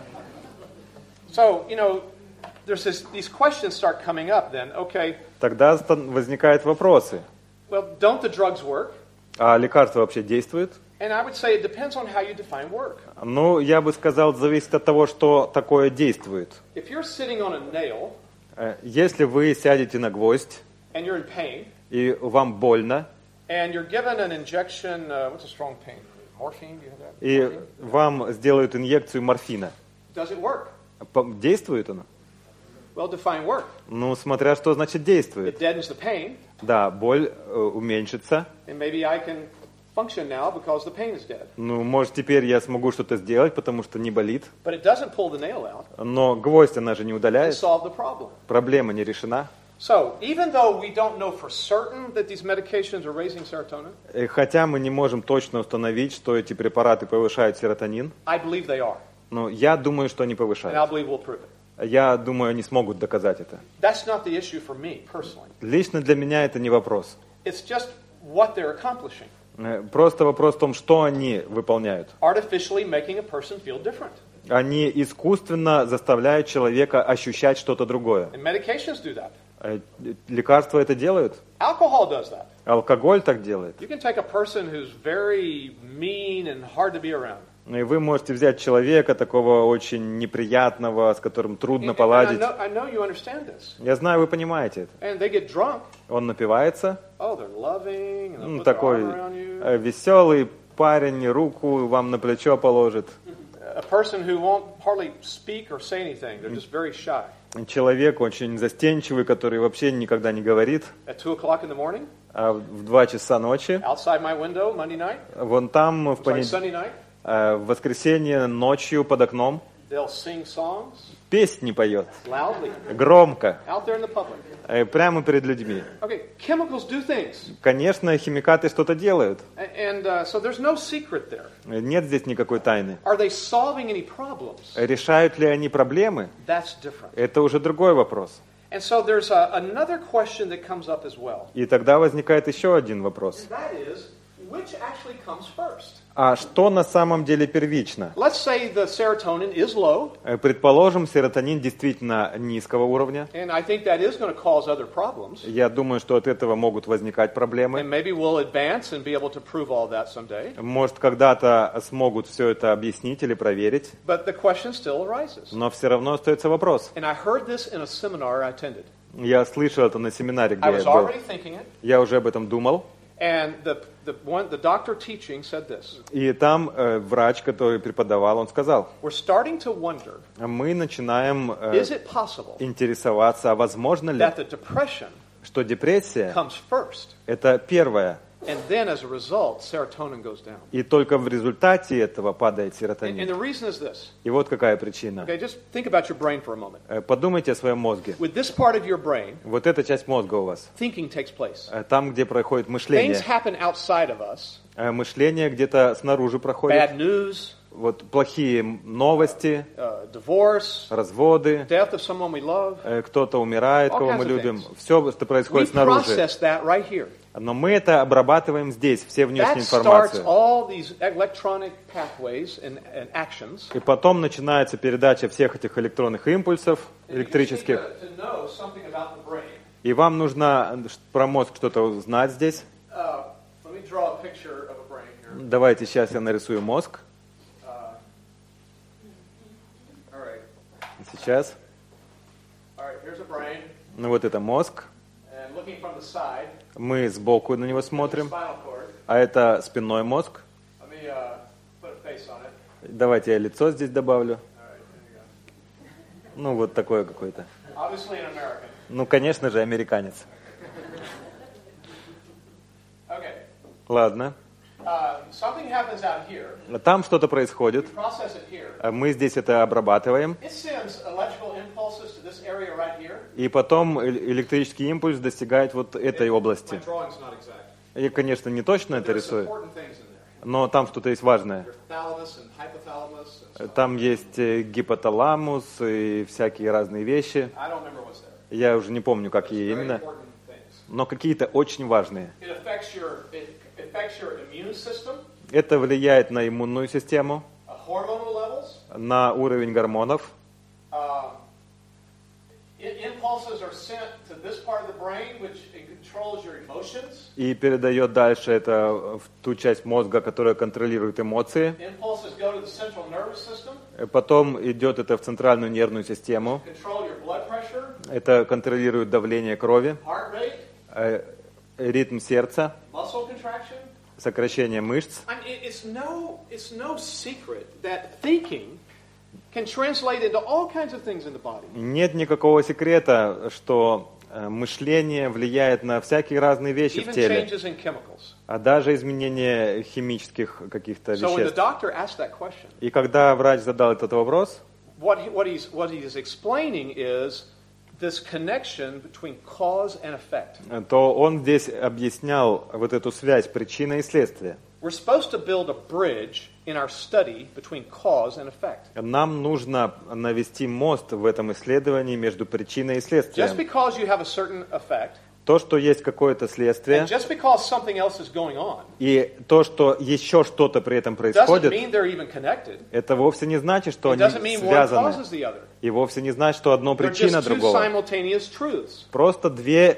Тогда возникают вопросы. Well, don't the drugs work? А лекарства вообще действуют? And I would say it depends on how you define work. Ну, я бы сказал, зависит от того, что такое действует. If you're sitting on a nail, если вы сядете на гвоздь, and you're in pain, и вам больно, and you're given an injection, what's a strong pain? Morphine, do you have that? И вам сделают инъекцию морфина. Does it work? Действует оно? Well, define work. Ну, смотря что значит действует. It deadens the pain. Да, боль уменьшится. And maybe I can function now because the pain is dead. Ну, может, теперь я смогу что-то сделать, потому что не болит. But it doesn't pull the nail out. Но гвоздь она же не удаляет. And solve the problem. Проблема не решена. So, even though we don't know for certain that these medications are raising serotonin, хотя мы не можем точно установить, что эти препараты повышают серотонин, I believe they are. Но я думаю, что они повышают. And I believe we'll prove it. Я думаю, они смогут доказать это. That's not the issue for me personally. Лично для меня это не вопрос. It's just what they're accomplishing. Просто вопрос в том, что они выполняют. Artificially making a person feel different. Они искусственно заставляют человека ощущать что-то другое. And medications do that. Лекарства это делают. Alcohol does that. Алкоголь так делает. You can take a person who's very mean and hard to be around. И вы можете взять человека такого очень неприятного, с которым трудно поладить. I know you understand this. Я знаю, вы понимаете это. And they get drunk. Он напивается. Oh, they're loving, and they'll put their Такой arm around you. Веселый парень, руку вам на плечо положит. A person who won't hardly speak or say anything. They're just very shy. Человек очень застенчивый, который вообще никогда не говорит. At 2 o'clock in the morning, в 2 часа ночи, outside my window, Monday night, вон там Sunday night, в воскресенье ночью под окном, they'll sing songs, песни поет, loudly, громко, out there in the public. Прямо перед людьми. Okay, chemicals do things. Конечно, химикаты что-то делают. And so there's no secret there. Нет здесь никакой тайны. Are they solving any problems? Решают ли они проблемы? That's different. Это уже другой вопрос. And so there's another question that comes up as well. И тогда возникает еще один вопрос. And that is, which actually comes first? А что на самом деле первично? Let's say the serotonin is low. Предположим, серотонин действительно низкого уровня. And I think that is going to cause other problems. Я думаю, что от этого могут возникать проблемы. And maybe we'll advance and be able to prove all that someday. Может, когда-то смогут все это объяснить или проверить. But the question still arises. Но все равно остается вопрос. And I heard this in a seminar I attended. Я слышал это на семинаре, где I я was был. already thinking it. Я уже об этом думал. And the doctor teaching said this. И там врач, который преподавал, он сказал: We're starting to wonder, мы начинаем is it possible интересоваться, а возможно ли, that the depression что депрессия comes first, это первое, and then as a result, serotonin goes down. и только в результате этого падает And серотонин. the reason is this. И вот какая причина. Okay, just think about your brain for a moment. Подумайте о своем мозге. With this part of your brain, Вот эта часть мозга у вас. thinking takes place. Там, где происходит Things мышление. happen outside of us. Мышление где-то снаружи проходит. Bad news, Вот плохие новости, divorce, разводы, death of someone we love. кто-то умирает, All кого kinds мы of любим. things. Все, что We происходит снаружи. process that right here. Но мы это обрабатываем здесь, все That внешнюю starts информацию. all these electronic pathways and actions. И потом начинается передача всех этих электронных импульсов, And you just need электрических. to know something about the brain. И вам нужно про мозг что-то узнать здесь. Let me draw a picture of a brain here. Давайте сейчас я нарисую мозг. All right. Сейчас. All right, here's a brain. Ну вот это мозг. And looking from the side, Мы сбоку на него смотрим. spinal cord. А это спинной мозг. Let me put a face on it. Давайте я лицо здесь добавлю. All right, there you go. Ну вот такое какое-то. Obviously an American. Ну, конечно же, американец. Okay. Ладно. Something happens out here. Там что-то происходит. We process it here. Мы здесь это обрабатываем. It sends electrical impulses to this area right here. И потом электрический импульс достигает вот этой области. My drawing's not exact. Я, конечно, не точно это There's рисую, important things in there. но там что-то есть важное. There's thalamus and hypothalamus and stuff. Там есть гипоталамус и всякие разные вещи. I don't remember what's there. Я уже не помню, какие Very именно, important things. но какие-то очень важные. It affects your immune system, Это влияет на иммунную систему, hormonal levels. на уровень гормонов. Impulses are sent to this part of the brain, which controls your emotions. И передает дальше это в ту часть мозга, которая контролирует эмоции. Impulses go to the central nervous system, Потом идет это в центральную нервную систему. control your blood pressure, Это контролирует давление крови, heart rate, ритм сердца, muscle contraction. сокращение мышц. I mean, it's no secret that thinking can translate into all kinds of things in the body. Нет никакого секрета, что мышление влияет на всякие разные вещи в Even теле, changes in chemicals. а даже изменение химических каких-то So when the веществ. doctor asked that question, И когда врач задал этот вопрос, what he's explaining is this connection between cause and effect. то он здесь объяснял вот эту связь причины и следствия. We're supposed to build a bridge in our study between cause and effect. Нам нужно навести мост в этом исследовании между причиной и Just следствием. because you have a certain effect, То, что есть какое-то следствие, and just because something else is going on, и то, что еще что-то при этом doesn't происходит, mean they're even connected. это вовсе не значит, что It они doesn't mean one связаны. causes the other. И вовсе не значит, что одно They're причина just two другого. simultaneous truths. Просто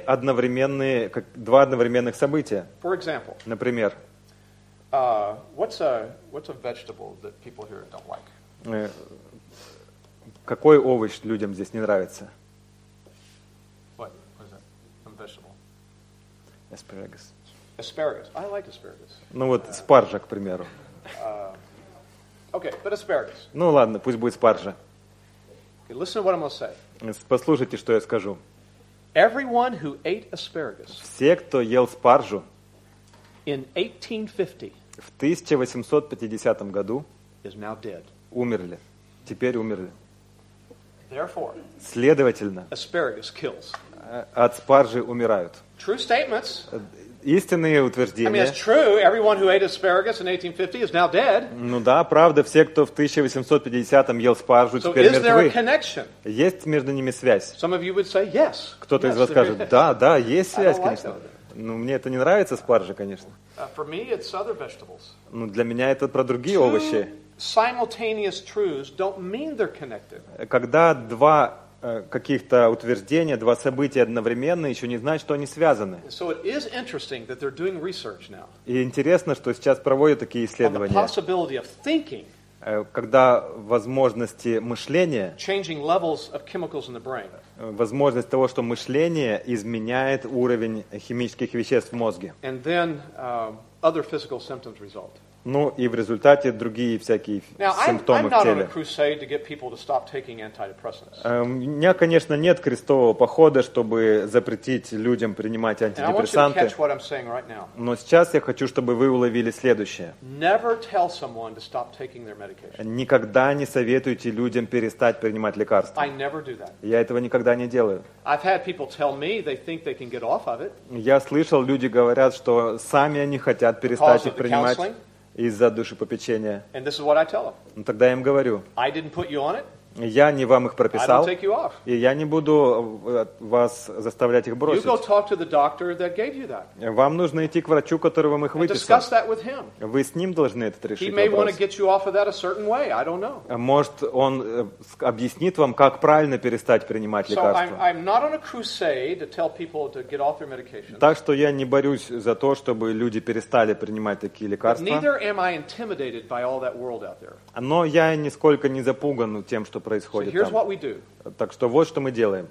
два одновременных события. For example, Например, what's a vegetable that people here don't like? какой овощ людям здесь не нравится? What is that? Some vegetable. Asparagus. Asparagus. I like asparagus. Ну вот спаржа, к примеру. Okay, but asparagus. Ну ладно, пусть будет спаржа. Okay, listen to what I'm going to say. Послушайте, что я скажу. Everyone who ate asparagus Все, кто ел спаржу in 1850 в 1850 году is now dead. Умерли. Теперь умерли. Therefore, следовательно, asparagus kills. От спаржи умирают. True statements. Истинные утверждения. I mean, it's true. Everyone who ate asparagus in 1850 is now dead. Ну да, правда, все, кто в 1850-м ел спаржу, теперь мертвы. Есть между ними связь. Some of you would say yes. Кто-то из вас скажет, да, есть связь, конечно. Ну, мне это не нравится, спаржа, конечно. For me, it's other vegetables. Ну, для меня это про другие овощи. Simultaneous truths don't mean they're connected. Когда два каких-то утверждения, два события одновременно, еще не значит, что они связаны. So it is interesting that they're doing research now. И интересно, что сейчас проводят такие исследования. On the possibility of thinking. Когда возможности мышления, возможность того, что мышление изменяет уровень химических веществ в мозге. Ну и в результате другие всякие симптомы в теле. У меня, конечно, нет крестового похода, чтобы запретить людям принимать антидепрессанты. Но сейчас я хочу, чтобы вы уловили следующее. Никогда не советуйте людям перестать принимать лекарства. Я этого никогда не делаю. Я слышал, люди говорят, что сами они хотят перестать их принимать из-за душепопечения. Ну, тогда я им говорю, я не вам их прописал, и я не буду вас заставлять их бросить. Вам нужно идти к врачу, который вам их выписал. Вы с ним должны этот решить вопрос. Может, он объяснит вам, как правильно перестать принимать лекарства. Так что я не борюсь за то, чтобы люди перестали принимать такие лекарства. Но я нисколько не запуган тем, что происходит там. Так что вот что мы делаем.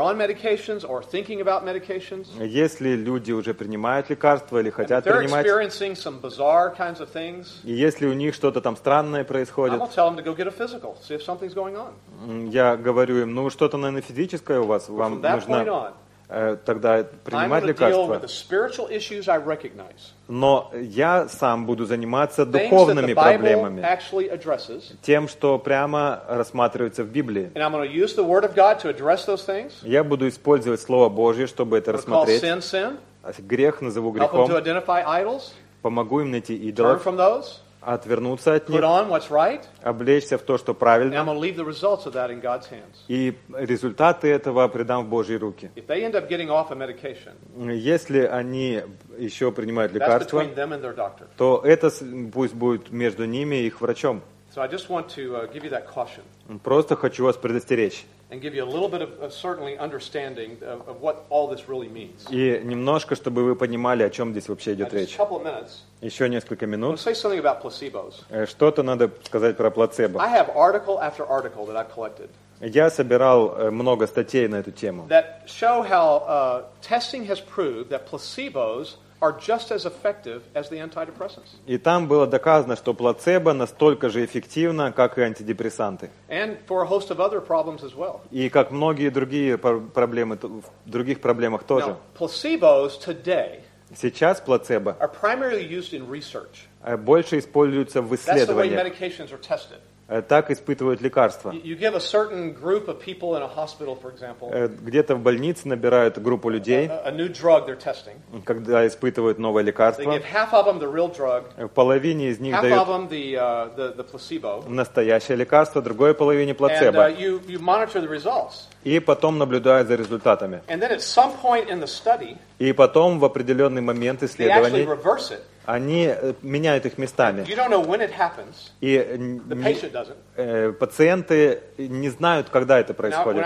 Если люди уже принимают лекарства или хотят принимать, и если у них что-то там странное происходит, я говорю им, ну что-то, наверное, физическое у вас, вам нужно тогда принимать лекарства. Но я сам буду заниматься духовными проблемами, тем, что прямо рассматривается в Библии. Я буду использовать Слово Божье, чтобы это рассмотреть. Грех назову грехом. Помогу им найти идолов, отвернуться от них, облечься в то, что правильно, и результаты этого предам в Божьи руки. Если они еще принимают лекарства, то это пусть будет между ними и их врачом. Просто хочу вас предостеречь. И немножко, чтобы вы понимали, о чем здесь вообще идет речь. Еще несколько минут. Что-то надо сказать про плацебо. Я собирал много статей на эту тему. И там было доказано, что плацебо настолько же эффективно, как и антидепрессанты. И как многие другие проблемы, в других проблемах тоже. Сейчас плацебо больше используются в исследованиях. Так испытывают лекарства. Где-то в больнице набирают группу людей, когда испытывают новое лекарство. В половине из них дают настоящее лекарство, другой половине плацебо. И потом наблюдают за результатами. И потом в определенный момент исследований они меняют их местами. И пациенты не знают, когда это происходит.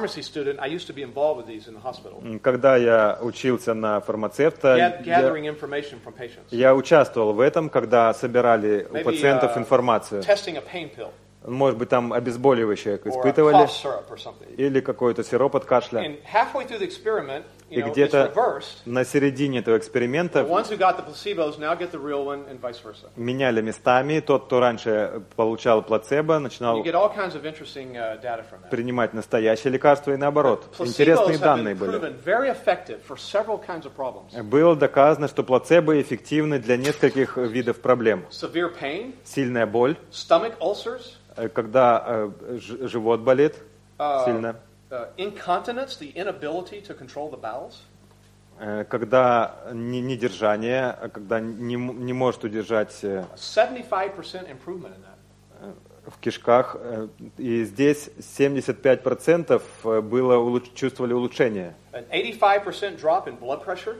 Когда я учился на фармацевта, я участвовал в этом, когда собирали у пациентов информацию. Может быть, там обезболивающее испытывали, или какой-то сироп от кашля. И где-то на середине этого эксперимента меняли местами. Тот, кто раньше получал плацебо, начинал принимать настоящее лекарство и наоборот. Интересные данные были. Было доказано, что плацебо эффективны для нескольких видов проблем. Сильная боль, когда живот болит сильно. Incontinence, the inability to control the bowels. Когда недержание, когда не может удержать 75% improvement in that. В кишках, и здесь 75% чувствовали улучшение. An 85% drop in blood pressure.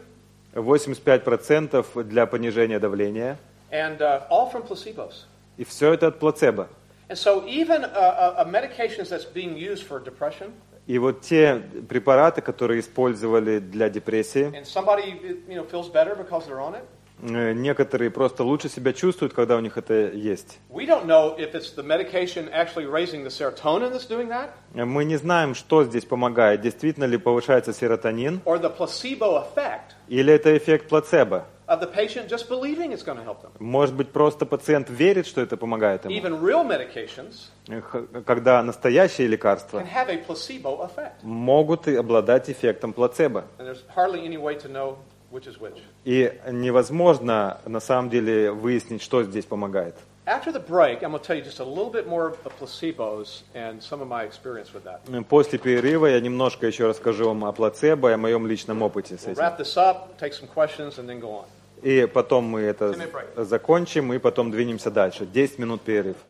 85% для понижения давления. And all from placebos. И все это от плацебо. And so even medications that's being used for depression. И вот те препараты, которые использовали для депрессии, некоторые просто лучше себя чувствуют, когда у них это есть. Мы не знаем, что здесь помогает. Действительно ли повышается серотонин? Или это эффект плацебо? Может быть, просто пациент верит, что это помогает ему. Когда настоящие лекарства могут и обладать эффектом плацебо. И невозможно на самом деле выяснить, что здесь помогает. После перерыва я немножко еще расскажу вам о плацебо и о моем личном опыте с этим. И потом мы это закончим, и потом двинемся дальше. 10 минут перерыв.